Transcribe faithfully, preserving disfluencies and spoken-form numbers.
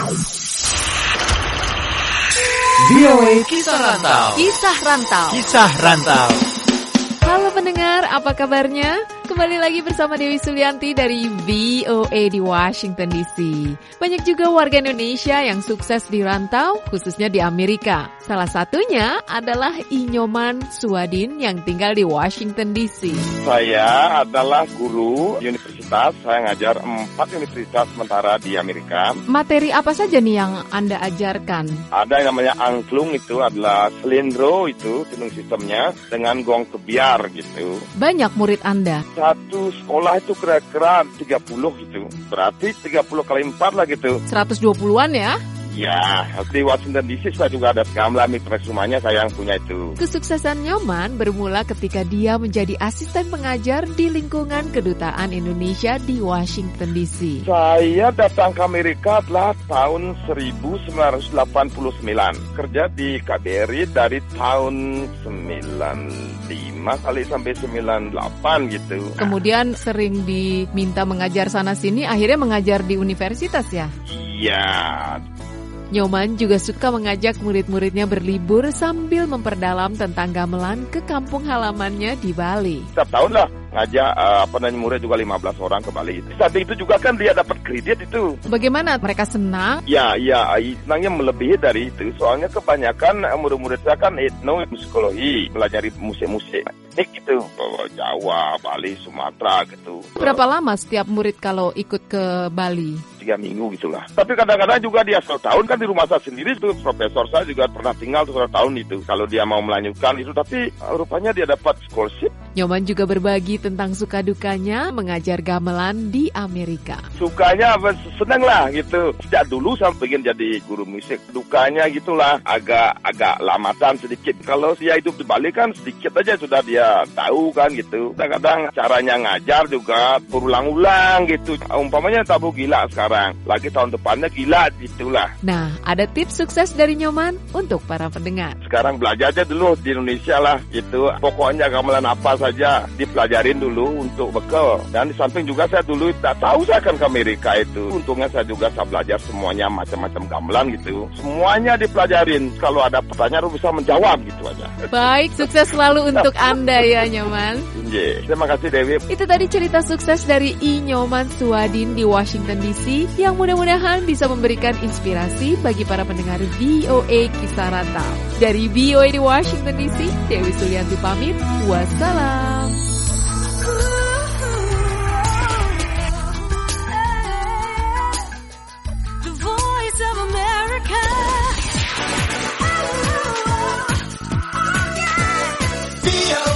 V O A Kisah Rantau. Kisah Rantau. Kisah Rantau. Halo pendengar, apa kabarnya? Kembali lagi bersama Dewi Sulianti dari V O A di Washington D C. Banyak juga warga Indonesia yang sukses di rantau, khususnya di Amerika. Salah satunya adalah Inyoman Suwadin yang tinggal di Washington D C. Saya adalah guru universitas, saya ngajar empat universitas sementara di Amerika. Materi apa saja nih yang Anda ajarkan? Ada yang namanya angklung, itu adalah selindro, itu tuning sistemnya, dengan gong kebiar gitu. Banyak murid Anda? Satu sekolah itu kira-kira tiga puluh gitu. Berarti tiga puluh kali empat lah gitu. seratus dua puluhan ya? Ya, di Washington D C saya juga ada gamelan mitra rumahnya, saya yang punya itu. Kesuksesan Nyoman bermula ketika dia menjadi asisten pengajar di lingkungan Kedutaan Indonesia di Washington D C. Saya datang ke Amerika adalah tahun seribu sembilan ratus delapan puluh sembilan. Kerja di K B R I dari tahun sembilan puluh lima kali sampai sembilan puluh delapan gitu. Kemudian sering diminta mengajar sana-sini, akhirnya mengajar di universitas ya? Iya. Nyoman juga suka mengajak murid-muridnya berlibur sambil memperdalam tentang gamelan ke kampung halamannya di Bali. Setiap tahun lah ngajak uh, apa namanya murid juga lima belas orang ke Bali. Saat itu juga kan dia dapat kredit itu. Bagaimana mereka senang? Ya, ya, senangnya melebihi dari itu. Soalnya kebanyakan murid-murid saya kan etnomusikologi, belajar musik-musik. Ini gitu, Jawa, Bali, Sumatera gitu. Berapa lama setiap murid kalau ikut ke Bali? Tiga minggu gitulah. Tapi kadang-kadang juga dia satu tahun kan di rumah saya sendiri itu. Profesor saya juga pernah tinggal satu tahun itu. Kalau dia mau melanjutkan itu, tapi rupanya dia dapat scholarship. Nyoman juga berbagi tentang suka dukanya mengajar gamelan di Amerika. Sukanya seneng lah gitu. Sejak dulu saya pengen jadi guru musik. Dukanya gitulah agak agak lamatan sedikit. Kalau dia hidup di Bali kan sedikit aja sudah dia tahu kan gitu. Kadang-kadang caranya ngajar juga berulang-ulang gitu. Umpamanya tabu gila sekarang, lagi tahun depannya gila gitulah. Nah, ada tips sukses dari Nyoman untuk para pendengar. Sekarang belajar aja dulu di Indonesia lah gitu. Pokoknya gamelan apa saja dipelajarin dulu untuk bekal. Dan di samping juga saya dulu tak tahu saya akan ke Amerika itu. Untungnya saya juga saya belajar semuanya macam-macam gamelan gitu. Semuanya dipelajarin. Kalau ada pertanyaan bisa menjawab gitu aja. Baik, sukses selalu untuk Anda ya Nyoman. Yeah. Terima kasih Dewi. Itu tadi cerita sukses dari Inyoman Suwadin di Washington D C yang mudah-mudahan bisa memberikan inspirasi bagi para pendengar V O A Kisah Rantau. Dari V O A di Washington D C, Dewi Sulianti pamit. Wassalam. The Voice of America. V O A